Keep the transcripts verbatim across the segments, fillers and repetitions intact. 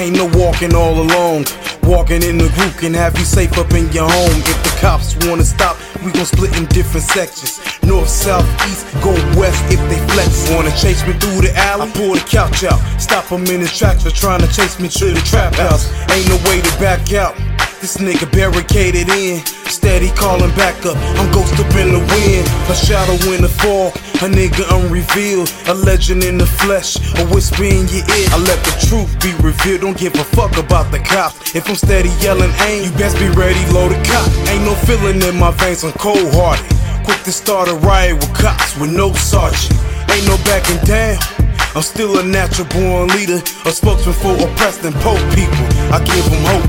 Ain't no walking all alone. Walking in the group can have you safe up in your home. If the cops wanna stop, we gon' split in different sections. North, south, east, go west if they flex. Wanna chase me through the alley? I pull the couch out. Stop them in his tracks for trying to chase me to the trap house. Ain't no way to back out. This nigga barricaded in, steady calling back up. I'm ghost up in the wind, a shadow in the fall, a nigga unrevealed, a legend in the flesh, a whisper in your ear. I let the truth be revealed, don't give a fuck about the cops. If I'm steady yelling aim, you best be ready, load a cop. Ain't no feeling in my veins, I'm cold hearted. Quick to start a riot with cops with no sergeant. Ain't no backing down. I'm still a natural born leader, a spokesman for oppressed and poor people. I give them hope.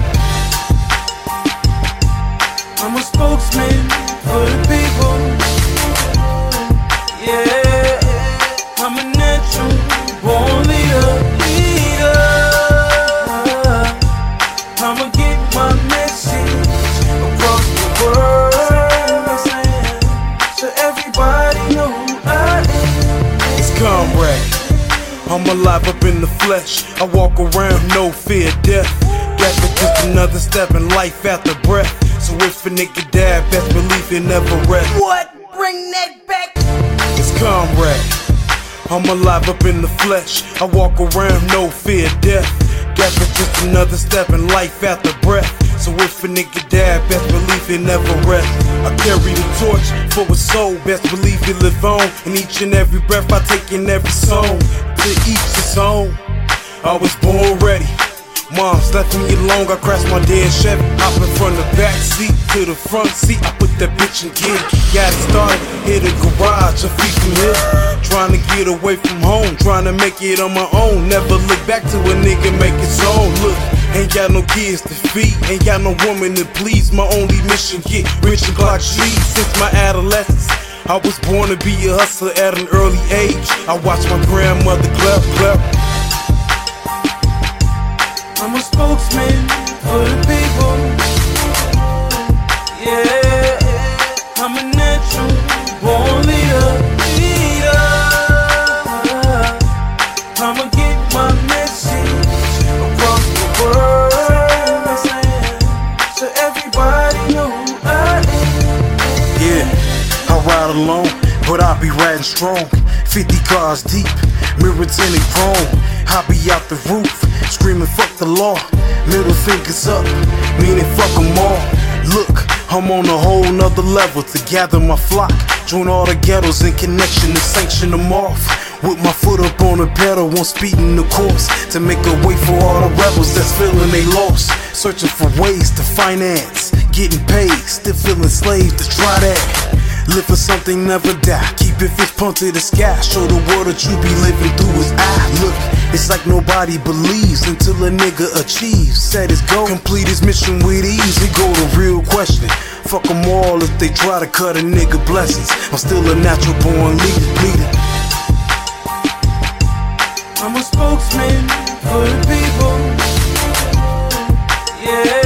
I'm a spokesman for the people. Yeah, I'm a natural born leader. Leader. I'ma get my message across the world, so everybody know who I am. It's comrade. I'm alive up in the flesh. I walk around, no fear of death. Death is just another step in life after breath. So if a nigga die, best believe he'll never rest. What? Bring that back. It's comrade. I'm alive up in the flesh. I walk around, no fear of death. Death is just another step in life after breath. So if a nigga die, best believe he'll never rest. I carry the torch for a soul, best believe he live on. In each and every breath I take in every song, to each his own. I was born ready. Mom's left me alone, I crashed my dead Chevy. Hopping from the back seat to the front seat, I put that bitch in gear. Got it started, hit the garage, a feet from here. Trying to get away from home, trying to make it on my own. Never look back to a nigga make his own. Look, ain't got no kids to feed, ain't got no woman to please. My only mission, get rich and block cheese. Since my adolescence, I was born to be a hustler at an early age. I watched my grandmother clap, clap. I'm a spokesman for the people. Yeah, I'm a natural born leader. Leader. I'ma get my message across the world, so everybody know who I am. Yeah, I ride alone, but I be riding strong. Fifty cars deep, mirror tinted chrome. I be out the roof, screaming fuck the law. Middle fingers up, meaning fuck them all. Look, I'm on a whole nother level to gather my flock. Join all the ghettos in connection to sanction them off. With my foot up on the pedal, won't speed in the course. To make a way for all the rebels that's feeling they lost. Searching for ways to finance, getting paid, still feeling slaves to try that. Live for something, never die. Keep your fist pumped to the sky. Show the world that you be living through his eye. Look, it's like nobody believes until a nigga achieves. Set his goal, complete his mission with ease. It go to real question. Fuck them all if they try to cut a nigga blessings. I'm still a natural born leader, leader. I'm a spokesman for the people. Yeah.